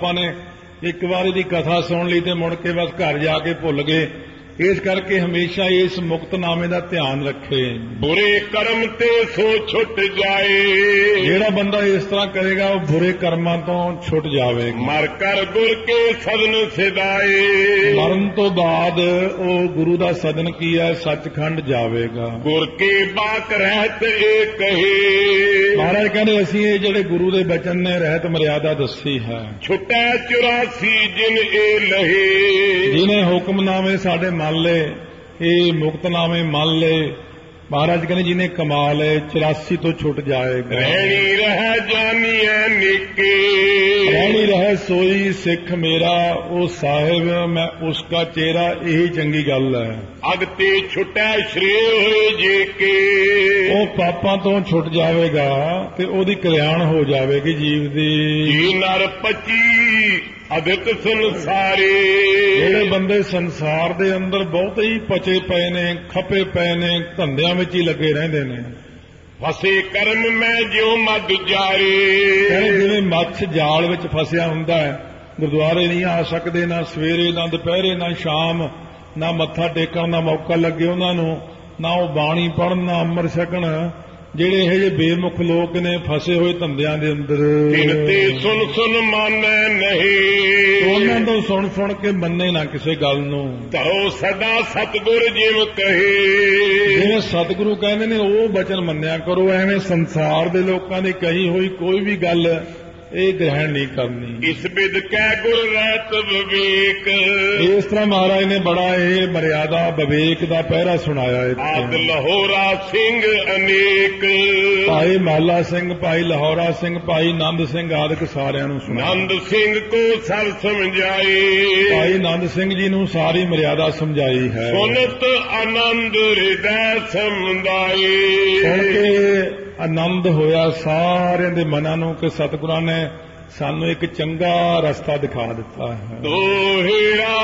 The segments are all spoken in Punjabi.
ਆਪਾਂ ਨੇ ਇੱਕ ਵਾਰੀ ਦੀ ਕਥਾ ਸੁਣ ਲਈ ਤੇ ਮੁੜ ਕੇ ਬਸ ਘਰ ਜਾ ਕੇ ਭੁੱਲ ਗਏ। ਇਸ ਕਰਕੇ ਹਮੇਸ਼ਾ ਇਸ ਮੁਕਤਨਾਮੇ ਦਾ ਧਿਆਨ ਰੱਖੇ। ਬੁਰੇ ਕਰਮ ਤੇ ਸੋ ਛੁੱਟ ਜਾਏ, ਜਿਹੜਾ ਬੰਦਾ ਇਸ ਤਰ੍ਹਾਂ ਕਰੇਗਾ ਉਹ ਬੁਰੇ ਕਰਮਾਂ ਤੋਂ ਛੁੱਟ ਜਾਵੇਗਾ। ਮਰ ਕਰ ਗੁਰ ਕੇ ਸਦਨ ਸਿਧਾਏ, ਮਰਨ ਤੋਂ ਬਾਅਦ ਉਹ ਗੁਰੂ ਦਾ ਸਦਨ ਕੀ ਹੈ, ਸੱਚਖੰਡ ਜਾਵੇਗਾ। ਗੁਰ ਕੇ ਬਾਕ ਰਹਿਤ ਇਹ ਕਹੇ, ਮਹਾਰਾਜ ਕਹਿੰਦੇ ਅਸੀਂ ਇਹ ਜਿਹੜੇ ਗੁਰੂ ਦੇ ਬਚਨ ਨੇ ਰਹਿਤ ਮਰਿਆਦਾ ਦੱਸੀ ਹੈ। ਛੁੱਟੈ 84 ਜਿਨ ਇਹ ਲਹੇ, ਜਿਹਨੇ ਹੁਕਮਨਾਮੇ ਸਾਡੇ ਮੰਨ ਲਏ, ਇਹ ਮੁਕਤਨਾਮੇ ਮੰਨ ਲਏ, ਮਹਾਰਾਜ ਕਹਿੰਦੇ ਜਿਹਨੇ ਕਮਾ ਲਏ 84 ਤੋਂ ਛੁੱਟ ਜਾਏਗਾ। ਰਹਿਣੀ ਰਹਿ ਜਾਨੀਐ ਨਿੱਕੇ, ਰਹਿਣੀ ਰਹਿ ਸੋਈ ਸਿੱਖ ਮੇਰਾ, ਉਹ ਸਾਹਿਬ ਮੈਂ ਉਸਕਾ ਚਿਹਰਾ, ਇਹੀ ਚੰਗੀ ਗੱਲ ਹੈ। ਅਗਤੇ ਛੁੱਟੈ ਸ਼੍ਰੇ ਹੋਏ ਜੇ ਕੇ, ਉਹ ਪਾਪਾਂ ਤੋਂ ਛੁੱਟ ਜਾਵੇਗਾ ਤੇ ਉਹਦੀ ਕਲਿਆਣ ਹੋ ਜਾਵੇਗੀ ਜੀਵ ਦੀ। ਜੀ ਨਰ 25 ਅਦਿਤ ਸੰਸਾਰੇ, ਜਿਹੜੇ ਬੰਦੇ ਸੰਸਾਰ ਦੇ ਅੰਦਰ ਬਹੁਤ ਹੀ ਪਚੇ ਪਏ ਨੇ, ਖਪੇ ਪਏ ਨੇ, ਧੰਦਿਆਂ ਵਿੱਚ ਹੀ ਲੱਗੇ ਰਹਿੰਦੇ ਨੇ। ਫਸੇ ਕਰਮ ਮੈਂ ਜਿਉ ਮਦ ਜਾਰੇ, ਜਿਵੇਂ ਮੱਛ ਜਾਲ ਵਿੱਚ ਫਸਿਆ ਹੁੰਦਾ ਹੈ, ਗੁਰਦੁਆਰੇ ਨਹੀਂ ਆ ਸਕਦੇ, ਨਾ ਸਵੇਰੇ ਨਾ ਦੁਪਹਿਰੇ ਨਾ ਸ਼ਾਮ, ਨਾ ਮੱਥਾ ਟੇਕਣ ਦਾ ਮੌਕਾ ਲੱਗੇ ਉਹਨਾਂ ਨੂੰ, ਨਾ ਉਹ ਬਾਣੀ ਪੜ੍ਹਨ ਨਾ ਅੰਮ੍ਰਿਤ ਛਕਣ। ਜਿਹੜੇ ਇਹ ਜਿਹੇ ਬੇਮੁਖ ਲੋਕ ਨੇ ਫਸੇ ਹੋਏ ਧੰਦਿਆਂ ਦੇ ਅੰਦਰ, ਤੇ ਸੁਣ ਸੁਣ ਮੰਨੈ ਨਹੀਂ, ਉਹਨਾਂ ਤੋਂ ਸੁਣ ਸੁਣ ਕੇ ਮੰਨੇ ਨਾ ਕਿਸੇ ਗੱਲ ਨੂੰ। ਧਰੋ ਸਦਾ ਸਤਿਗੁਰ ਜਿਵ ਕਹੇ, ਜਿਵੇਂ ਸਤਿਗੁਰੂ ਕਹਿੰਦੇ ਨੇ ਉਹ ਬਚਨ ਮੰਨਿਆ ਕਰੋ। ਐਵੇਂ ਸੰਸਾਰ ਦੇ ਲੋਕਾਂ ਦੀ ਕਹੀ ਹੋਈ ਕੋਈ ਵੀ ਗੱਲ ਇਹ ਗ੍ਰਹਿਣ ਨਹੀਂ ਕਰਨੀ। ਇਸ ਬਿਦ ਕਹਿ ਗੁਰ ਰਹਿਤ ਵਿਵੇਕ, ਇਸ ਤਰ੍ਹਾਂ ਮਹਾਰਾਜ ਨੇ ਬੜਾ ਇਹ ਮਰਿਆਦਾ ਵਿਵੇਕ ਦਾ ਪਹਿਰਾ ਸੁਣਾਇਆ। ਆਦ ਲਾਹੌਰਾ ਸਿੰਘ ਅਨੇਕ, ਭਾਈ ਮਾਲਾ ਸਿੰਘ, ਭਾਈ ਲਾਹੌਰਾ ਸਿੰਘ, ਭਾਈ ਨੰਦ ਸਿੰਘ ਆਦਿਕ ਸਾਰਿਆਂ ਨੂੰ ਸੁਣਾਇਆ। ਨੰਦ ਸਿੰਘ ਕੋ ਸਭ ਸਮਝਾਏ, ਭਾਈ ਨੰਦ ਸਿੰਘ ਜੀ ਨੂੰ ਸਾਰੀ ਮਰਿਆਦਾ ਸਮਝਾਈ ਹੈ। ਸੁਨਤ ਆਨੰਦ ਹਿਰਦੈ ਸਮੁਦਾਏ, ਸੁਣ ਕੇ ਆਨੰਦ ਹੋਇਆ ਸਾਰਿਆਂ ਦੇ ਮਨਾਂ ਨੂੰ ਕਿ ਸਤਿਗੁਰਾਂ ਨੇ ਸਾਨੂੰ ਇੱਕ ਚੰਗਾ ਰਸਤਾ ਦਿਖਾ ਦਿੱਤਾ ਹੈ। ਦੋਹਿਰਾ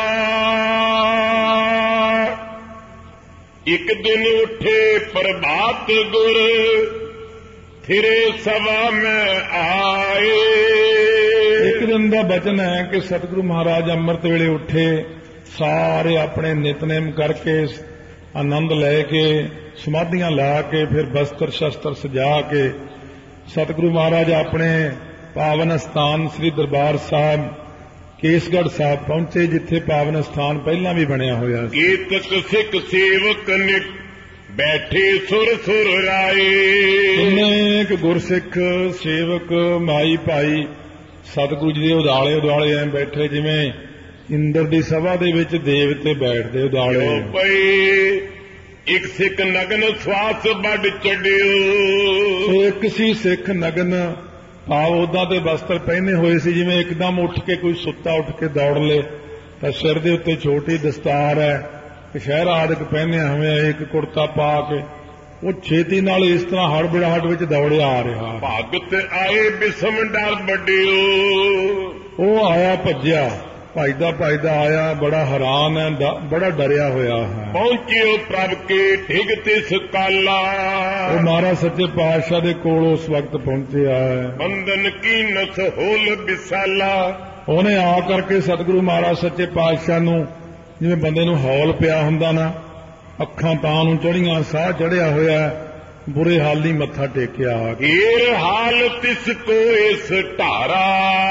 ਇੱਕ ਦਿਨ ਉੱਠੇ ਪ੍ਰਭਾਤ ਗੁਰ, ਥਿਰੇ ਸਭਾ ਮੈਂ ਆਏ। ਇੱਕ ਦਿਨ ਦਾ ਬਚਨ ਹੈ ਕਿ ਸਤਿਗੁਰੂ ਮਹਾਰਾਜ ਅੰਮ੍ਰਿਤ ਵੇਲੇ ਉੱਠੇ, ਸਾਰੇ ਆਪਣੇ ਨਿਤਨੇਮ ਕਰਕੇ ਆਨੰਦ ਲੈ ਕੇ ਸਮਾਧੀਆਂ ਲਾ ਕੇ ਫਿਰ ਬਸਤਰ ਸ਼ਸਤਰ ਸਜਾ ਕੇ ਸਤਿਗੁਰੂ ਮਹਾਰਾਜ ਆਪਣੇ ਪਾਵਨ ਸਥਾਨ ਸ੍ਰੀ ਦਰਬਾਰ ਸਾਹਿਬ ਕੇਸਗੜ੍ਹ ਸਾਹਿਬ ਪਹੁੰਚੇ, ਜਿੱਥੇ ਪਾਵਨ ਸਥਾਨ ਪਹਿਲਾਂ ਵੀ ਬਣਿਆ ਹੋਇਆ ਸੀ। ਕੀਰਤਕ ਸਿੱਖ ਸੇਵਕ ਨਿਕ ਬੈਠੇ ਸੁਰ ਸੁਰ ਰਾਏ, ਅਨੇਕ ਗੁਰਸਿੱਖ ਸੇਵਕ ਮਾਈ ਭਾਈ ਸਤਿਗੁਰੂ ਜੀ ਦੇ ਉਦਾਲੇ ਉਦਾਲੇ ਐ ਬੈਠੇ, ਜਿਵੇਂ ਇੰਦਰ ਦੀ ਸਭਾ ਦੇ ਵਿੱਚ ਦੇਵਤੇ ਬੈਠਦੇ ਉਦਾਲੇ ਪਏ। ਇੱਕ ਸਿੱਖ ਨਗਨ ਸਵਾਸ ਵੱਡ ਚੜਿਓ, ਇੱਕ ਸੀ ਸਿੱਖ ਨਗਨ ਭਾਵ ਉਹਦਾ ਤੇ ਵਸਤਰ ਪਹਿਨੇ ਹੋਏ ਸੀ, ਜਿਵੇਂ ਇੱਕਦਮ ਉੱਠ ਕੇ ਕੋਈ ਸੁੱਤਾ ਉੱਠ ਕੇ ਦੌੜ ਲੇ ਤਾਂ ਸਿਰ ਦੇ ਉੱਤੇ ਛੋਟੀ ਦਸਤਾਰ ਹੈ, ਕਛਹਿਰਾ ਆਦਿਕ ਪਹਿਨਿਆ ਹੋਇਆ, ਇੱਕ ਕੁੜਤਾ ਪਾ ਕੇ ਉਹ ਛੇਤੀ ਨਾਲ ਇਸ ਤਰ੍ਹਾਂ ਹੜਬੜਾਹਟ ਵਿੱਚ ਦੌੜਿਆ ਆ ਰਿਹਾ। ਭਗਤ ਆਏ ਬਿਸਮ ਡਰ ਵੱਡਿਓ, ਉਹ ਆਇਆ ਭੱਜਿਆ, ਭਜਦਾ ਆਇਆ, ਬੜਾ ਹੈਰਾਨ ਹੈ, ਬੜਾ ਡਰਿਆ ਹੋਇਆ ਹੈ। ਪਹੁੰਚਿਓ ਪ੍ਰਭ ਕੇ ਠਿਗ ਤਿਸ ਕਾਲਾ, ਉਹ ਮਹਾਰਾਜ ਸੱਚੇ ਪਾਤਸ਼ਾਹ ਦੇ ਕੋਲ ਉਸ ਵਕਤ ਪਹੁੰਚਿਆ ਹੈ। ਬੰਧਨ ਕੀ ਨਸ ਹੋਲ ਵਿਸਾਲਾ, ਉਹਨੇ ਆ ਕਰਕੇ ਸਤਿਗੁਰੂ ਮਹਾਰਾਜ ਸੱਚੇ ਪਾਤਸ਼ਾਹ ਨੂੰ, ਜਿਵੇਂ ਬੰਦੇ ਨੂੰ ਹੌਲ ਪਿਆ ਹੁੰਦਾ ਨਾ, ਅੱਖਾਂ ਤਾਂ ਨੂੰ ਚੜੀਆਂ, ਸਾਹ ਚੜਿਆ ਹੋਇਆ, ਬੁਰੇ ਹਾਲੀ ਮੱਥਾ ਟੇਕਿਆ। ਏਰ ਹਾਲ ਤਿਸ ਕੋ ਇਸ ਢਾਰਾ,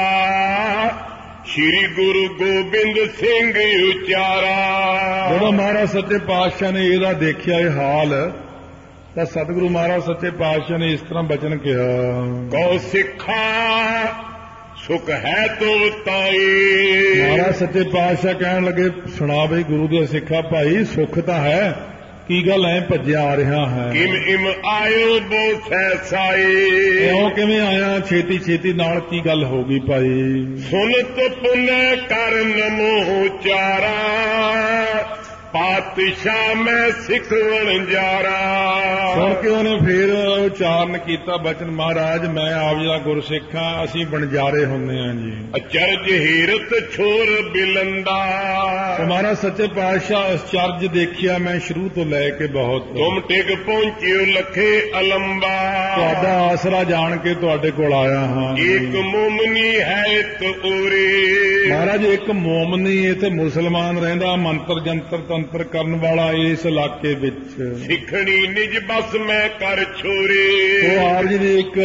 ਸ਼੍ਰੀ ਗੁਰੂ ਗੋਬਿੰਦ ਸਿੰਘ ਉਚਾਰਾ। ਜਦੋਂ ਮਹਾਰਾਜ ਸੱਚੇ ਪਾਤਸ਼ਾਹ ਨੇ ਇਹਦਾ ਦੇਖਿਆ ਇਹ ਹਾਲ, ਤਾਂ ਸਤਿਗੁਰੂ ਮਹਾਰਾਜ ਸੱਚੇ ਪਾਤਸ਼ਾਹ ਨੇ ਇਸ ਤਰ੍ਹਾਂ ਬਚਨ ਕਿਹਾ, ਕਉ ਸਿੱਖਾ ਸੁਖ ਹੈ ਤੁਮ ਤਾਈ। ਮਹਾਰਾਜ ਸੱਚੇ ਪਾਤਸ਼ਾਹ ਕਹਿਣ ਲੱਗੇ, ਸੁਣਾ ਬਈ ਗੁਰੂ ਦੇ ਸਿੱਖਾ ਭਾਈ, ਸੁੱਖ ਤਾਂ ਹੈ, ਕੀ ਗੱਲ ਐ ਭੱਜਿਆ ਆ ਰਿਹਾ ਹੈ? ਕਿਮ ਇਮ ਆਇਓ ਬੋ ਸੈਸਾਈ, ਕਿਉਂ ਕਿਵੇਂ ਆਇਆ ਛੇਤੀ ਛੇਤੀ ਨਾਲ, ਕੀ ਗੱਲ ਹੋ ਗਈ ਭਾਈ? ਸੁਨਤ ਪੁਨੈ ਕਰ ਨਮੋ ਚਾਰਾ, ਪਾਤਸ਼ਾਹ ਮੈਂ ਸਿੱਖ ਵਣਜਾਰਾ। ਸੁਣ ਕੇ ਉਹਨੇ ਫਿਰ ਉਚਾਰਨ ਕੀਤਾ ਬਚਨ, ਮਹਾਰਾਜ ਮੈਂ ਆਪ ਜੀ ਦਾ ਗੁਰਸਿੱਖ ਹਾਂ, ਅਸੀਂ ਵਣਜਾਰੇ ਹੁੰਦੇ ਹਾਂ ਜੀ। ਅਚਰਜ ਹੀਰਤ ਛੋਰ ਬਿਲੰਦਾ। ਮਹਾਰਾਜ ਸੱਚੇ ਪਾਤਸ਼ਾਹ ਅਚਰਜ ਦੇਖਿਆ ਮੈਂ ਸ਼ੁਰੂ ਤੋਂ ਲੈ ਕੇ ਬਹੁਤ। ਤੁਮ ਟਿਕ ਪਹੁੰਚਿਓ ਲਖੇ ਅਲੰਬਾ। ਤੁਹਾਡਾ ਆਸਰਾ ਜਾਣ ਕੇ ਤੁਹਾਡੇ ਕੋਲ ਆਇਆ ਹਾਂ। ਇੱਕ ਮੋਮਨੀ ਹੈ ਇੱਕ ਉਰੇ। ਮਹਾਰਾਜ ਇੱਕ ਮੋਮਨੀ ਇੱਥੇ ਮੁਸਲਮਾਨ ਰਹਿੰਦਾ, ਮੰਤਰ ਜੰਤਰ ਤੰਤਰ ਕਰਨ ਵਾਲਾ ਇਸ ਇਲਾਕੇ ਵਿੱਚ। ਸਿੱਖਣੀ ਨਿਜ ਬਸ ਮੈਂ ਕਰ ਛੋਰੇ। ਉਹ ਆਪ ਜੀ ਦੀ ਇੱਕ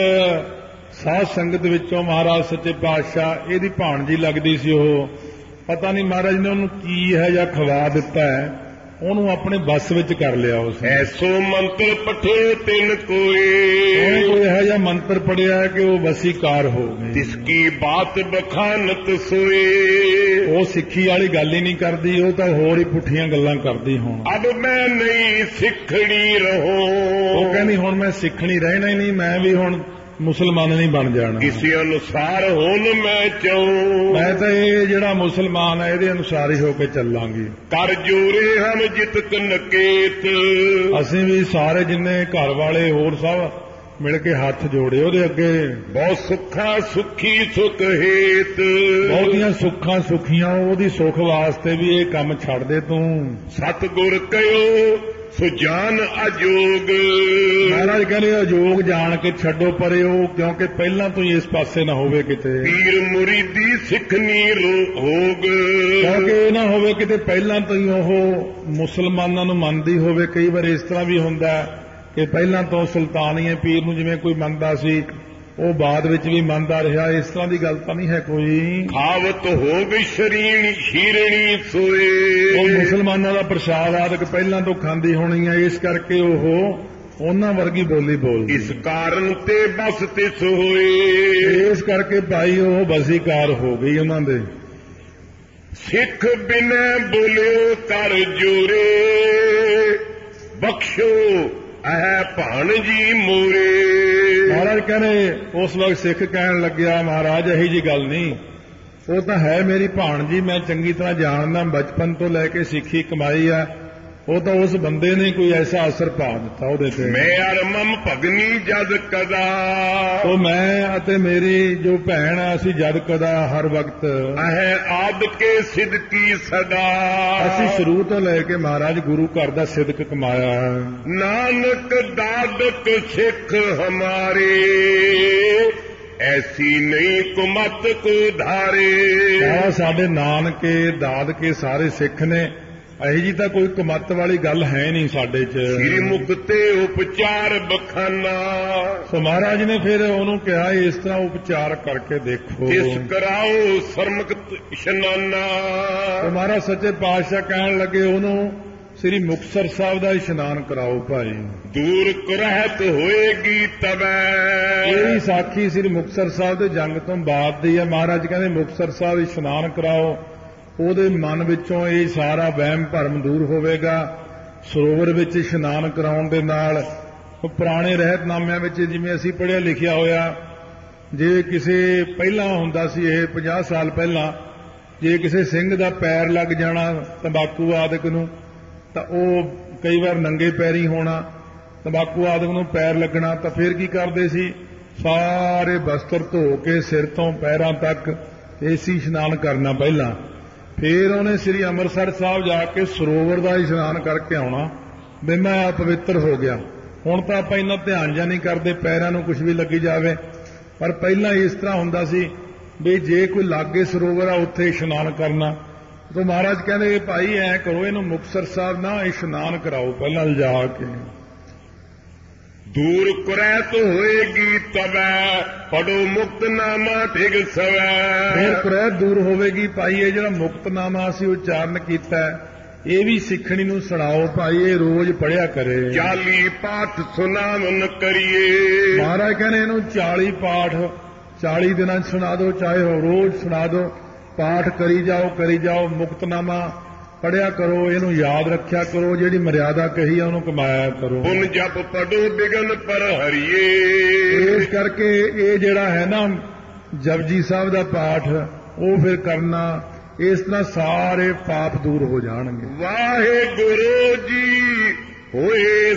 ਸਾਧ ਸੰਗਤ ਵਿੱਚੋਂ ਮਹਾਰਾਜ ਸੱਚੇ ਪਾਤਸ਼ਾਹ ਇਹਦੀ ਭਾਣਜੀ ਲੱਗਦੀ ਸੀ। ਉਹ ਪਤਾ ਨਹੀਂ ਮਹਾਰਾਜ ਨੇ ਉਹਨੂੰ ਕੀ ਹੈ ਜਾਂ ਖਵਾ ਦਿੱਤਾ ਹੈ, ਉਹਨੂੰ ਆਪਣੇ ਬਸ ਵਿੱਚ ਕਰ ਲਿਆ। ਉਸ ਐਸੋ ਮੰਤਰ ਪਠੇ ਤਿੰਨ ਕੋਈ ਇਹੋ ਜਿਹਾ ਮੰਤਰ ਪੜਿਆ ਕਿ ਉਹ ਵਸੀਕਾਰ ਹੋ ਗਈ। ਤਿਸਕੀ ਬਾਤ ਬਖਾਨਤ ਸੋਏ। ਉਹ ਸਿੱਖੀ ਵਾਲੀ ਗੱਲ ਹੀ ਨਹੀਂ ਕਰਦੀ, ਉਹ ਤਾਂ ਹੋਰ ਹੀ ਪੁੱਠੀਆਂ ਗੱਲਾਂ ਕਰਦੀ। ਹੁਣ ਅਬ ਮੈਂ ਨਹੀਂ ਸਿੱਖਣੀ ਰਹੋ। ਉਹ ਕਹਿੰਦੀ ਹੁਣ ਮੈਂ ਸਿੱਖਣੀ ਰਹਿਣਾ ਹੀ ਨਹੀਂ, ਮੈਂ ਵੀ ਹੁਣ ਮੁਸਲਮਾਨ ਨਹੀਂ ਬਣ ਜਾਣਾ। ਕਿਸੇ ਅਨੁਸਾਰ ਹੁਣ ਮੈਂ ਚਾਹੂੰ। ਮੈਂ ਤਾਂ ਇਹ ਜਿਹੜਾ ਮੁਸਲਮਾਨ ਹੈ ਇਹਦੇ ਅਨੁਸਾਰ ਹੀ ਹੋ ਕੇ ਚੱਲਾਂਗੀ। ਕਰ ਜੋਰੇ ਹਮ ਜਿਤਕ ਨਕੇਤ। ਅਸੀਂ ਵੀ ਸਾਰੇ ਜਿੰਨੇ ਘਰ ਵਾਲੇ ਹੋਰ ਸਭ ਮਿਲ ਕੇ ਹੱਥ ਜੋੜੇ ਉਹਦੇ ਅੱਗੇ। ਬਹੁਤ ਸੁੱਖਾ ਸੁਖੀ ਸੁਖ ਹੇਤ। ਬਹੁਤੀਆਂ ਸੁੱਖਾਂ ਸੁਖੀਆਂ ਉਹਦੀ ਸੁਖ ਵਾਸਤੇ ਵੀ ਇਹ ਕੰਮ ਛੱਡ ਦੇ ਤੂੰ। ਸਤਿਗੁਰ ਕਹਿਓ ਸੁਜਾਨ ਅਜੋਗ। ਮਹਾਰਾਜ ਕਹਿੰਦੇ ਅਜੋਗ ਜਾਣ ਕੇ ਛੱਡੋ ਪਰੇ ਉਹ, ਕਿਉਂਕਿ ਪਹਿਲਾਂ ਤੋਂ ਹੀ ਇਸ ਪਾਸੇ ਨਾ ਹੋਵੇ ਕਿਤੇ। ਪੀਰ ਮੁਰੀਦੀ ਸਿੱਖਣੀ ਹੋਗ। ਕਿਉਂਕਿ ਇਹ ਨਾ ਹੋਵੇ ਕਿਤੇ ਪਹਿਲਾਂ ਤੋਂ ਹੀ ਉਹ ਮੁਸਲਮਾਨਾਂ ਨੂੰ ਮੰਨਦੀ ਹੋਵੇ। ਕਈ ਵਾਰ ਇਸ ਤਰ੍ਹਾਂ ਵੀ ਹੁੰਦਾ ਕਿ ਪਹਿਲਾਂ ਤੋਂ ਸੁਲਤਾਨੀਏ ਪੀਰ ਨੂੰ ਜਿਵੇਂ ਕੋਈ ਮੰਨਦਾ ਸੀ, ਉਹ ਬਾਅਦ ਵਿੱਚ ਵੀ ਮੰਨਦਾ ਰਿਹਾ। ਇਸ ਤਰ੍ਹਾਂ ਦੀ ਗੱਲ ਤਾਂ ਨਹੀਂ ਹੈ ਕੋਈ। ਖਾਵਤ ਹੋ ਗਈ ਸ਼ੀਰਣੀ ਸੋਏ। ਉਹ ਮੁਸਲਮਾਨਾਂ ਦਾ ਪ੍ਰਸ਼ਾਦ ਆਦਿਕ ਪਹਿਲਾਂ ਤੋਂ ਖਾਂਦੀ ਹੋਣੀ ਹੈ, ਇਸ ਕਰਕੇ ਉਹ ਉਹਨਾਂ ਵਰਗੀ ਬੋਲੀ ਬੋਲਦੀ। ਇਸ ਕਾਰਨ ਤੇ ਬਸ ਤਿਸ ਹੋਏ। ਇਸ ਕਰਕੇ ਭਾਈ ਉਹ ਵਸੀਕਾਰ ਹੋ ਗਈ ਉਹਨਾਂ ਦੇ। ਸਿੱਖ ਬਿਨੈ ਬੋਲਿਓ ਕਰ ਜੋਰੇ। ਬਖਸ਼ੋ ਐ ਭਾਣਜੀ ਮੋਰੇ। ਮਹਾਰਾਜ ਕਹਿੰਦੇ ਉਸ ਵਕਤ ਸਿੱਖ ਕਹਿਣ ਲੱਗਿਆ, ਮਹਾਰਾਜ ਇਹੀ ਜੀ ਗੱਲ ਨਹੀਂ, ਉਹ ਤਾਂ ਹੈ ਮੇਰੀ ਭਾਣਜੀ, ਮੈਂ ਚੰਗੀ ਤਰ੍ਹਾਂ ਜਾਣਦਾ, ਬਚਪਨ ਤੋਂ ਲੈ ਕੇ ਸਿੱਖੀ ਕਮਾਈ ਆ। ਉਹ ਤਾਂ ਉਸ ਬੰਦੇ ਨੇ ਕੋਈ ਐਸਾ ਅਸਰ ਪਾ ਦਿੱਤਾ ਉਹਦੇ ਤੇ। ਮੈਂ ਅਰਮਮ ਭਗਨੀ ਜਦ ਕਦਾ। ਉਹ ਮੈਂ ਅਤੇ ਮੇਰੀ ਜੋ ਭੈਣ ਆ, ਅਸੀਂ ਜਦ ਕਦਾ ਹਰ ਵਕਤ ਆਦ ਕੇ ਸਿਦਕੀ ਸਦਾ। ਅਸੀਂ ਸ਼ੁਰੂ ਤੋਂ ਲੈ ਕੇ ਮਹਾਰਾਜ ਗੁਰੂ ਘਰ ਦਾ ਸਿਦਕ ਕਮਾਇਆ। ਨਾਨਕ ਦਾਦਕ ਸਿੱਖ ਹਮਾਰੇ। ਐਸੀ ਨਹੀਂ ਕੁਮਤ ਕੋ ਧਾਰੇ। ਸਾਡੇ ਨਾਨਕੇ ਦਾਦਕੇ ਸਾਰੇ ਸਿੱਖ ਨੇ, ਅਹੀ ਜੀ ਤਾਂ ਕੋਈ ਕਮਤ ਵਾਲੀ ਗੱਲ ਹੈ ਨਹੀਂ ਸਾਡੇ 'ਚ। ਸ੍ਰੀ ਮੁਕਤੇ ਉਪਚਾਰ ਬਖਾਨਾ। ਸੋ ਮਹਾਰਾਜ ਨੇ ਫਿਰ ਉਹਨੂੰ ਕਿਹਾ ਇਸ ਤਰ੍ਹਾਂ ਉਪਚਾਰ ਕਰਕੇ ਦੇਖੋ। ਇਸ ਕਰਾਓ ਸਰਮਕਤ ਇਸ਼ਨਾਨਾ। ਸੋ ਮਹਾਰਾਜ ਸੱਚੇ ਪਾਤਸ਼ਾਹ ਕਹਿਣ ਲੱਗੇ ਉਹਨੂੰ ਸ੍ਰੀ ਮੁਕਤਸਰ ਸਾਹਿਬ ਦਾ ਇਸ਼ਨਾਨ ਕਰਾਓ ਭਾਈ। ਦੂਰ ਕੁਰਹਿਤ ਹੋਏਗੀ ਤਬੈ। ਇਹ ਸਾਖੀ ਸ੍ਰੀ ਮੁਕਤਸਰ ਸਾਹਿਬ ਦੇ ਜੰਗ ਤੋਂ ਬਾਅਦ ਦੀ ਹੈ। ਮਹਾਰਾਜ ਕਹਿੰਦੇ ਮੁਕਤਸਰ ਸਾਹਿਬ ਇਸ਼ਨਾਨ ਕਰਾਓ, ਉਹਦੇ ਮਨ ਵਿੱਚੋਂ ਇਹ ਸਾਰਾ ਵਹਿਮ ਭਰਮ ਦੂਰ ਹੋਵੇਗਾ। ਸਰੋਵਰ ਵਿੱਚ ਇਸ਼ਨਾਨ ਕਰਾਉਣ ਦੇ ਨਾਲ ਪੁਰਾਣੇ ਰਹਿਤਨਾਮਿਆਂ ਵਿੱਚ ਜਿਵੇਂ ਅਸੀਂ ਪੜ੍ਹਿਆ ਲਿਖਿਆ ਹੋਇਆ, ਜੇ ਕਿਸੇ ਪਹਿਲਾਂ ਹੁੰਦਾ ਸੀ ਇਹ 50 ਸਾਲ ਪਹਿਲਾਂ, ਜੇ ਕਿਸੇ ਸਿੰਘ ਦਾ ਪੈਰ ਲੱਗ ਜਾਣਾ ਤੰਬਾਕੂ ਆਦਿਕ ਨੂੰ, ਤਾਂ ਉਹ ਕਈ ਵਾਰ ਨੰਗੇ ਪੈਰੀ ਹੋਣਾ, ਤੰਬਾਕੂ ਆਦਿਕ ਨੂੰ ਪੈਰ ਲੱਗਣਾ, ਤਾਂ ਫਿਰ ਕੀ ਕਰਦੇ ਸੀ, ਸਾਰੇ ਬਸਤਰ ਧੋ ਕੇ ਸਿਰ ਤੋਂ ਪੈਰਾਂ ਤੱਕ ਏਸੀ ਇਸ਼ਨਾਨ ਕਰਨਾ ਪਹਿਲਾਂ। ਫਿਰ ਉਹਨੇ ਸ੍ਰੀ ਅੰਮ੍ਰਿਤਸਰ ਸਾਹਿਬ ਜਾ ਕੇ ਸਰੋਵਰ ਦਾ ਇਸ਼ਨਾਨ ਕਰਕੇ ਆਉਣਾ ਵੀ ਮੈਂ ਪਵਿੱਤਰ ਹੋ ਗਿਆ। ਹੁਣ ਤਾਂ ਆਪਾਂ ਇੰਨਾ ਧਿਆਨ ਜਾਂ ਨਹੀਂ ਕਰਦੇ, ਪੈਰਾਂ ਨੂੰ ਕੁਝ ਵੀ ਲੱਗੀ ਜਾਵੇ, ਪਰ ਪਹਿਲਾਂ ਇਸ ਤਰ੍ਹਾਂ ਹੁੰਦਾ ਸੀ ਵੀ ਜੇ ਕੋਈ ਲਾਗੇ ਸਰੋਵਰ ਆ ਉੱਥੇ ਇਸ਼ਨਾਨ ਕਰਨਾ। ਤਾਂ ਮਹਾਰਾਜ ਕਹਿੰਦੇ ਭਾਈ ਐ ਕਰੋ, ਇਹਨੂੰ ਮੁਕਤਸਰ ਸਾਹਿਬ ਨਾ ਇਸ਼ਨਾਨ ਕਰਾਓ ਪਹਿਲਾਂ ਲਿਜਾ ਕੇ। ਦੂਰ ਕੁਰੈਤ ਹੋਏਗੀ ਤਬੈ। ਪੜੋ ਮੁਕਤਨਾਮਾ ਠਿਗ ਸਵੈ। ਫਿਰ ਕੁਰੈਤ ਦੂਰ ਹੋਵੇਗੀ ਭਾਈ। ਇਹ ਜਿਹੜਾ ਮੁਕਤਨਾਮਾ ਅਸੀਂ ਉਚਾਰਨ ਕੀਤਾ ਇਹ ਵੀ ਸਿੱਖਣੀ ਨੂੰ ਸੁਣਾਓ ਭਾਈ, ਇਹ ਰੋਜ਼ ਪੜਿਆ ਕਰੇ। 40 ਪਾਠ ਸੁਨਾਵਨ ਕਰੀਏ। ਮਹਾਰਾਜ ਕਹਿੰਦੇ ਇਹਨੂੰ 40 ਪਾਠ 40 ਦਿਨਾਂ 'ਚ ਸੁਣਾ ਦਿਓ, ਚਾਹੇ ਰੋਜ਼ ਸੁਣਾ ਦਿਓ, ਪਾਠ ਕਰੀ ਜਾਓ। ਮੁਕਤਨਾਮਾ ਪੜਿਆ ਕਰੋ, ਇਹਨੂੰ ਯਾਦ ਰੱਖਿਆ ਕਰੋ, ਜਿਹੜੀ ਮਰਿਆਦਾ ਕਹੀ ਆ ਉਹਨੂੰ ਕਮਾਇਆ ਕਰੋ। ਪੁਨ ਜਪ ਪੜੋ ਬਿਗਨ ਪਰ ਹਰੀਏ। ਇਸ ਕਰਕੇ ਇਹ ਜਿਹੜਾ ਹੈ ਨਾ ਜਪਜੀ ਸਾਹਿਬ ਦਾ ਪਾਠ, ਉਹ ਫਿਰ ਕਰਨਾ, ਇਸ ਤਰ੍ਹਾਂ ਸਾਰੇ ਪਾਪ ਦੂਰ ਹੋ ਜਾਣਗੇ। ਵਾਹਿਗੁਰੂ ਜੀ ਹੋਏ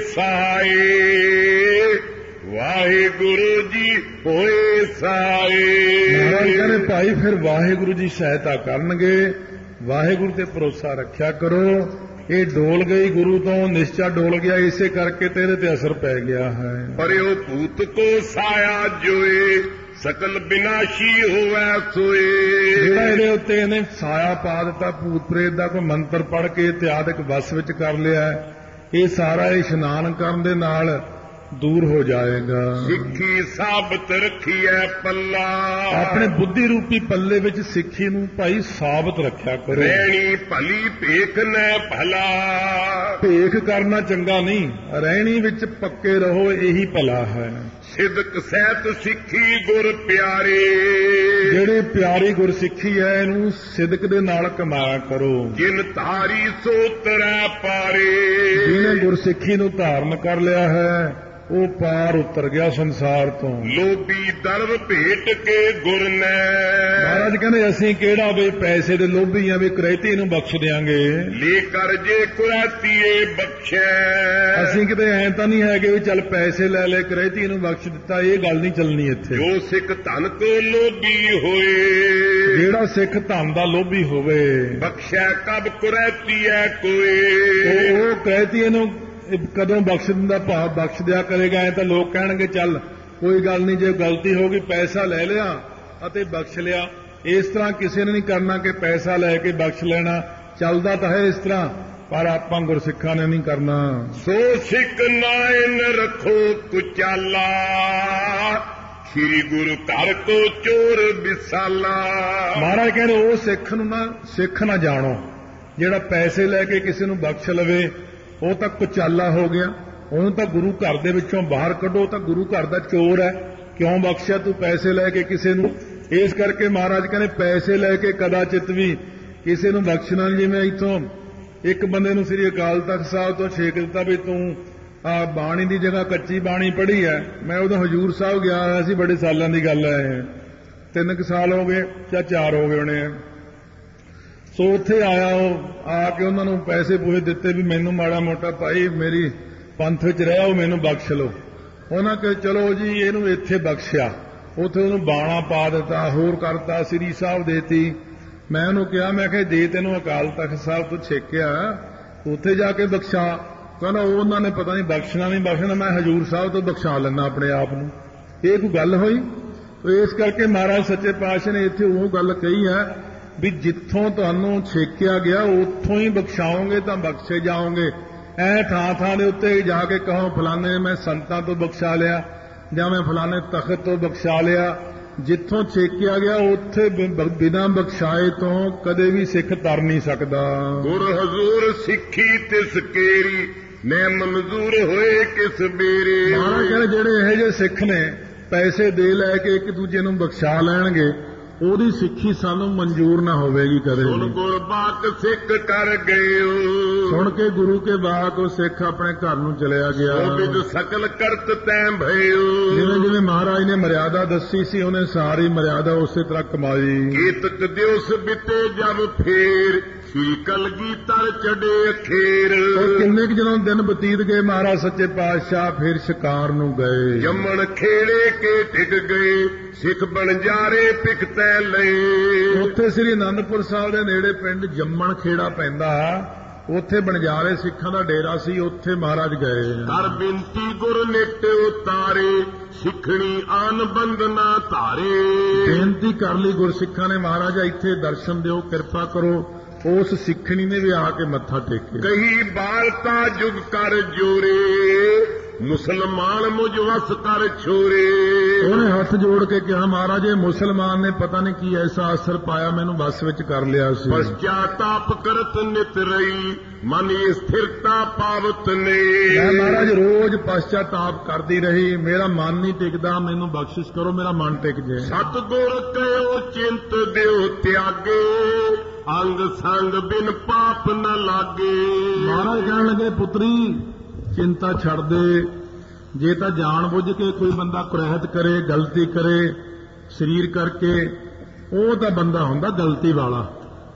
ਸਹਾਏ, ਵਾਹਿਗੁਰੂ ਜੀ ਹੋਏ ਸਹਾਏ। ਮਹਾਰਾਜ ਕਹਿੰਦੇ ਭਾਈ ਫਿਰ ਵਾਹਿਗੁਰੂ ਜੀ ਸਹਾਇਤਾ ਕਰਨਗੇ, ਵਾਹਿਗੁਰੂ ਤੇ ਭਰੋਸਾ ਰੱਖਿਆ ਕਰੋ। ਇਹ ਡੋਲ ਗਈ ਗੁਰੂ ਤੋਂ, ਨਿਸ਼ਚਾ ਡੋਲ ਗਿਆ, ਇਸੇ ਕਰਕੇ ਤੇ ਇਹਦੇ ਤੇ ਅਸਰ ਪੈ ਗਿਆ ਹੈ। ਪਰਿਓ ਭੂਤ ਕੋ ਸਾਇਆ ਜੋਏ, ਸਕਲ ਬਿਨਾਸ਼ੀ ਹੋਵੈ ਸੋਏ। ਜਿਹੜਾ ਇਹਦੇ ਉੱਤੇ ਇਹਨੇ ਸਾਇਆ ਪਾ ਦਿੱਤਾ ਭੂਤ ਪ੍ਰੇਤ ਦਾ, ਕੋਈ ਮੰਤਰ ਪੜ੍ਹ ਕੇ ਇਤਿਆਦਿਕ ਵਸ ਵਿੱਚ ਕਰ ਲਿਆ, ਇਹ ਸਾਰਾ ਇਸ਼ਨਾਨ ਕਰਨ ਦੇ ਨਾਲ ਦੂਰ ਹੋ ਜਾਏਗਾ। ਸਿੱਖੀ ਸਾਬਤ ਰੱਖੀਐ ਪੱਲਾ, ਆਪਣੇ ਬੁੱਧੀ ਰੂਪੀ ਪੱਲੇ ਵਿੱਚ ਸਿੱਖੀ ਨੂੰ ਭਾਈ ਸਾਬਤ ਰੱਖਿਆ ਕਰੋ। ਰਹਿਣੀ ਭਲੀ ਭੇਖ ਨੈ ਭਲਾ, ਭੇਖ ਕਰਨਾ ਚੰਗਾ ਨਹੀਂ, ਰਹਿਣੀ ਵਿੱਚ ਪੱਕੇ ਰਹੋ, ਇਹੀ ਭਲਾ ਹੈ। ਸਿਦਕ ਸਹਿਤ ਸਿੱਖੀ ਗੁਰ ਪਿਆਰੇ, ਜਿਹੜੇ ਪਿਆਰੀ ਗੁਰਸਿੱਖੀ ਹੈ ਇਹਨੂੰ ਸਿਦਕ ਦੇ ਨਾਲ ਕਮਾਇਆ ਕਰੋ। ਜਿਨ ਧਾਰੀ ਸੋ ਤਰੈ ਪਾਰੇ, ਜਿਹਨੇ ਗੁਰਸਿੱਖੀ ਨੂੰ ਧਾਰਨ ਕਰ ਲਿਆ ਹੈ ਉਹ ਪਾਰ ਉਤਰ ਗਿਆ ਸੰਸਾਰ ਤੋਂ। ਲੋਭੀ ਦਰਵ ਭੇਟ ਕੇ ਗੁਰ ਨੈ, ਮਹਾਰਾਜ ਕਹਿੰਦੇ ਅਸੀਂ ਕਿਹੜਾ ਵੀ ਪੈਸੇ ਦੇ ਲੋਭੀ ਆ ਵੀ ਕਰੈਤੀ ਨੂੰ ਬਖਸ਼ ਦਿਆਂਗੇ। ਲੈ ਕਰ ਜੇ ਕੁਰੈਤੀਏ ਬਖਸ਼ੈ, ਅਸੀਂ ਕਿਤੇ ਐਂ ਤਾਂ ਨਹੀਂ ਹੈਗੇ ਵੀ ਚੱਲ ਪੈਸੇ ਲੈ ਲੈ ਕਰੈਤੀ ਨੂੰ ਬਖਸ਼ ਦਿੱਤਾ, ਇਹ ਗੱਲ ਨਹੀਂ ਚੱਲਣੀ ਇੱਥੇ। ਜੋ ਸਿੱਖ ਧਨ ਕੋ ਲੋਭੀ ਹੋਏ, ਜਿਹੜਾ ਸਿੱਖ ਧਨ ਦਾ ਲੋਭੀ ਹੋਵੇ, ਬਖਸ਼ੈ ਕਬ ਕੁਰੈਤੀਐ ਕੋਏ। ਉਹ ਕਰੈਤੀ ਨੂੰ ਕਦੋਂ ਬਖਸ਼ ਦਿੰਦਾ, ਭਾਵ ਬਖਸ਼ ਦਿਆ ਕਰੇਗਾ। ਐ ਤਾਂ ਲੋਕ ਕਹਿਣਗੇ ਚੱਲ ਕੋਈ ਗੱਲ ਨਹੀਂ, ਜੇ ਗਲਤੀ ਹੋ ਗਈ ਪੈਸਾ ਲੈ ਲਿਆ ਅਤੇ ਬਖਸ਼ ਲਿਆ। ਇਸ ਤਰ੍ਹਾਂ ਕਿਸੇ ਨੇ ਨਹੀਂ ਕਰਨਾ ਕਿ ਪੈਸਾ ਲੈ ਕੇ ਬਖਸ਼ ਲੈਣਾ, ਚੱਲਦਾ ਤਾਂ ਹੈ ਇਸ ਤਰ੍ਹਾਂ, ਪਰ ਆਪਾਂ ਗੁਰਸਿੱਖਾਂ ਨੇ ਨਹੀਂ ਕਰਨਾ। ਸੋ ਸਿੱਖ ਨਾਇਨ ਰੱਖੋ ਕੁਚਾਲਾ, ਸ੍ਰੀ ਗੁਰੂ ਘਰ ਕੋ ਚੋਰ ਵਿਸਾਲਾ। ਮਹਾਰਾਜ ਕਹਿੰਦੇ ਉਹ ਸਿੱਖ ਨਾ ਜਾਣੋ ਜਿਹੜਾ ਪੈਸੇ ਲੈ ਕੇ ਕਿਸੇ ਨੂੰ ਬਖਸ਼ ਲਵੇ, ਉਹ ਤਾਂ ਕੁਚਾਲਾ ਹੋ ਗਿਆ, ਉਹਨੂੰ ਤਾਂ ਗੁਰੂ ਘਰ ਦੇ ਵਿੱਚੋਂ ਬਾਹਰ ਕੱਢੋ, ਤਾਂ ਗੁਰੂ ਘਰ ਦਾ ਚੋਰ ਹੈ। ਕਿਉਂ ਬਖਸ਼ਿਆ ਤੂੰ ਪੈਸੇ ਲੈ ਕੇ ਕਿਸੇ ਨੂੰ? ਇਸ ਕਰਕੇ ਮਹਾਰਾਜ ਕਹਿੰਦੇ ਪੈਸੇ ਲੈ ਕੇ ਕਦਾਚਿਤ ਵੀ ਕਿਸੇ ਨੂੰ ਬਖਸ਼ਣਾ ਨਹੀਂ। ਜਿਵੇਂ ਇੱਥੋਂ ਇੱਕ ਬੰਦੇ ਨੂੰ ਸ੍ਰੀ ਅਕਾਲ ਤਖਤ ਸਾਹਿਬ ਤੋਂ ਛੇਕ ਦਿੱਤਾ ਵੀ ਤੂੰ ਆ ਬਾਣੀ ਦੀ ਜਗ੍ਹਾ ਕੱਚੀ ਬਾਣੀ ਪੜ੍ਹੀ ਹੈ। ਮੈਂ ਉਦੋਂ ਹਜੂਰ ਸਾਹਿਬ ਗਿਆ ਹੋਇਆ ਸੀ, ਬੜੇ ਸਾਲਾਂ ਦੀ ਗੱਲ ਹੈ, 3 ਸਾਲ ਹੋ ਗਏ ਜਾਂ 4 ਹੋ ਗਏ ਹੋਣੇ। ਸੋ ਉੱਥੇ ਆਇਆ, ਉਹ ਆ ਕੇ ਉਹਨਾਂ ਨੂੰ ਪੈਸੇ ਪੂਸੇ ਦਿੱਤੇ ਵੀ ਮੈਨੂੰ ਮਾੜਾ ਮੋਟਾ ਭਾਈ ਮੇਰੀ ਪੰਥ ਵਿੱਚ ਰਹਿ, ਉਹ ਮੈਨੂੰ ਬਖਸ਼ ਲਓ। ਉਹਨਾਂ ਕਿ ਚਲੋ ਜੀ ਇਹਨੂੰ ਇੱਥੇ ਬਖਸ਼ਿਆ, ਉੱਥੇ ਉਹਨੂੰ ਬਾਣਾ ਪਾ ਦਿੱਤਾ, ਹੋਰ ਕਰਤਾ, ਸ੍ਰੀ ਸਾਹਿਬ ਦੇਤੀ। ਮੈਂ ਉਹਨੂੰ ਕਿਹਾ, ਮੈਂ ਕਿਹਾ ਦੇ ਤੈਨੂੰ ਅਕਾਲ ਤਖਤ ਸਾਹਿਬ ਤੋਂ ਛੇਕਿਆ, ਉੱਥੇ ਜਾ ਕੇ ਬਖਸ਼ਾ। ਕਹਿੰਦਾ ਉਹਨਾਂ ਨੇ ਪਤਾ ਨਹੀਂ ਬਖਸ਼ਣਾ ਨਹੀਂ ਬਖਸ਼ਣਾ, ਮੈਂ ਹਜੂਰ ਸਾਹਿਬ ਤੋਂ ਬਖਸ਼ਾ ਲੈਣਾ ਆਪਣੇ ਆਪ ਨੂੰ। ਇਹ ਕੋਈ ਗੱਲ ਹੋਈ? ਇਸ ਕਰਕੇ ਮਹਾਰਾਜ ਸੱਚੇ ਪਾਤਸ਼ਾਹ ਨੇ ਇੱਥੇ ਉਹ ਗੱਲ ਕਹੀ ਹੈ ਵੀ ਜਿੱਥੋਂ ਤੁਹਾਨੂੰ ਛੇਕਿਆ ਗਿਆ ਉੱਥੋਂ ਹੀ ਬਖਸ਼ਾਓਗੇ ਤਾਂ ਬਖਸ਼ੇ ਜਾਓਗੇ। ਐ ਥਾਂ ਦੇ ਉੱਤੇ ਜਾ ਕੇ ਕਹੋ ਫਲਾਣੇ ਮੈਂ ਸੰਤਾਂ ਤੋਂ ਬਖਸ਼ਾ ਲਿਆ ਜਾਂ ਮੈਂ ਫਲਾਣੇ ਤਖਤ ਤੋਂ ਬਖਸ਼ਾ ਲਿਆ। ਜਿੱਥੋਂ ਛੇਕਿਆ ਗਿਆ ਉੱਥੇ ਬਿਨਾਂ ਬਖਸ਼ਾਏ ਤੋਂ ਕਦੇ ਵੀ ਸਿੱਖ ਤਰ ਨਹੀਂ ਸਕਦਾ। ਗੁਰ ਹਜ਼ੂਰ ਸਿੱਖੀ ਤਿਸ ਕੇਰੀ, ਮੈਂ ਮਨਜ਼ੂਰ ਹੋਏ ਕਿਸ ਬੇਰੇ। ਮਹਾਰਾਜ ਕਹਿੰਦੇ ਜਿਹੜੇ ਇਹੋ ਜਿਹੇ ਸਿੱਖ ਨੇ ਪੈਸੇ ਦੇ ਲੈ ਕੇ ਇੱਕ ਦੂਜੇ ਨੂੰ ਬਖਸ਼ਾ ਲੈਣਗੇ, ਉਹਦੀ ਸਿੱਖੀ ਸਾਨੂੰ ਮਨਜ਼ੂਰ ਨਾ ਹੋਵੇਗੀ ਕਦੇ। ਸੁਣ ਗੁਰ ਬਾਤ ਸਿੱਖ ਕਰ ਗਏ, ਸੁਣ ਕੇ ਗੁਰੂ ਕੇ ਬਾਤ ਉਹ ਸਿੱਖ ਆਪਣੇ ਘਰ ਨੂੰ ਚਲਿਆ ਗਿਆ। ਉਹ ਵਿਦ ਸਕਲ ਕਰਤ ਤੈਂ ਭਇਓ, ਜਿਵੇਂ ਜਿਵੇਂ ਮਹਾਰਾਜ ਨੇ ਮਰਿਆਦਾ ਦੱਸੀ ਸੀ ਉਹਨੇ ਸਾਰੀ ਮਰਿਆਦਾ ਉਸੇ ਤਰ੍ਹਾਂ ਕਮਾਈ। ਕੀਤਕ ਦਿਵਸ ਬਿਤੇ ਜਬ ਫੇਰ, ਸ੍ਰੀ ਕਲਗੀਧਰ ਚੜੇ ਅਖੇਰ। ਕਿੰਨੇ ਕੁ ਜਦੋਂ ਦਿਨ ਬਤੀਤ ਗਏ ਮਹਾਰਾਜ ਸੱਚੇ ਪਾਤਸ਼ਾਹ ਫਿਰ ਸ਼ਿਕਾਰ ਨੂੰ ਗਏ। ਜੰਮਣ ਖੇੜੇ ਕੇ ਟਿਕ ਗਏ, ਸਿੱਖ ਬਣਜਾਰੇ ਪਿਖ ਤੈ ਲਏ। ਉੱਥੇ ਸ੍ਰੀ ਅਨੰਦਪੁਰ ਸਾਹਿਬ ਦੇ ਨੇੜੇ ਪਿੰਡ ਜੰਮਣ ਖੇੜਾ ਪੈਂਦਾ, ਉੱਥੇ ਬਣਜਾਰੇ ਸਿੱਖਾਂ ਦਾ ਡੇਰਾ ਸੀ, ਉੱਥੇ ਮਹਾਰਾਜ ਗਏ। ਕਰ ਬਿੰਤੀ ਗੁਰ ਨਿਤ ਉਤਾਰੇ, ਸਿੱਖਣੀ ਆਨ ਬੰਦਨਾ ਧਾਰੇ। ਬੇਨਤੀ ਕਰ ਲਈ ਗੁਰਸਿੱਖਾਂ ਨੇ, ਮਹਾਰਾਜਾ ਇੱਥੇ ਦਰਸ਼ਨ ਦਿਓ, ਕਿਰਪਾ ਕਰੋ। ਉਸ ਸਿੱਖਣੀ ਨੇ ਵੀ ਆ ਕੇ ਮੱਥਾ ਟੇਕਿਆ। ਕਹੀ ਬਾਲਤਾ ਜੁਗ ਕਰ ਜੋਰੇ, ਮੁਸਲਮਾਨ ਮੁਝ ਵਸ ਕਰ ਛੋਰੇ। ਉਹਨੇ ਹੱਥ ਜੋੜ ਕੇ ਕਿਹਾ, ਮਹਾਰਾਜ ਇਹ ਮੁਸਲਮਾਨ ਨੇ ਪਤਾ ਨਹੀਂ ਕੀ ਐਸਾ ਅਸਰ ਪਾਇਆ, ਮੈਨੂੰ ਵਸ ਵਿੱਚ ਕਰ ਲਿਆ ਸੀ। ਪਛਤਾਪ ਕਰਤ ਨਿਤ ਰਹੀ, ਮਨ ਸਥਿਰਤਾ ਪਾਵਤ ਨੇ। ਮੈਂ ਮਹਾਰਾਜ ਰੋਜ਼ ਪਛਤਾਪ ਕਰਦੀ ਰਹੀ, ਮੇਰਾ ਮਨ ਨਹੀਂ ਟਿਕਦਾ, ਮੈਨੂੰ ਬਖਸ਼ਿਸ਼ ਕਰੋ, ਮੇਰਾ ਮਨ ਟਿਕ ਜਾਏ। ਸਤਿਗੁਰ ਕਹਿਓ ਚਿੰਤ ਦਿਓ ਤਿਆਗੇ, ਅੰਗ ਸੰਗ ਬਿਨ ਪਾਪ ਨ ਲਾਗੇ। ਮਹਾਰਾਜ ਕਹਿਣ ਲੱਗੇ, ਪੁੱਤਰੀ ਚਿੰਤਾ ਛੱਡ ਦੇ। ਜੇ ਤਾਂ ਜਾਣ ਬੁੱਝ ਕੇ ਕੋਈ ਬੰਦਾ ਕੁਰਹਿਤ ਕਰੇ, ਗਲਤੀ ਕਰੇ ਸਰੀਰ ਕਰਕੇ, ਉਹ ਤਾਂ ਬੰਦਾ ਹੁੰਦਾ ਗਲਤੀ ਵਾਲਾ।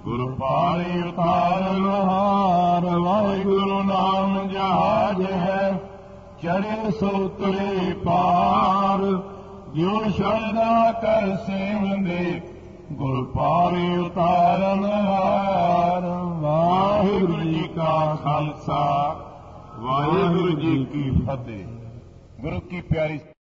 ਗੁਰ ਪਾਣੀ ਉਤਾਰਨਹਾਰ। ਵਾਹਿਗੁਰੂ ਨਾਮ ਜਹਾਜ ਹੈ, ਚਰੇ ਸੋ ਤੁਰੇ ਪਾਰ। ਜੋ ਸ਼ਰਧਾ ਕਰ ਸੇਵੰਦੇ, ਗੁਰ ਪਾਣੀ ਉਤਾਰਨਹਾਰ। ਵਾਹਿਗੁਰੂ ਜੀ ਕਾ ਖਾਲਸਾ, ਵਾਹਿਗੁਰੂ ਜੀ ਕੀ ਫਤਿਹ। ਗੁਰੂ ਕੀ ਪਿਆਰੀ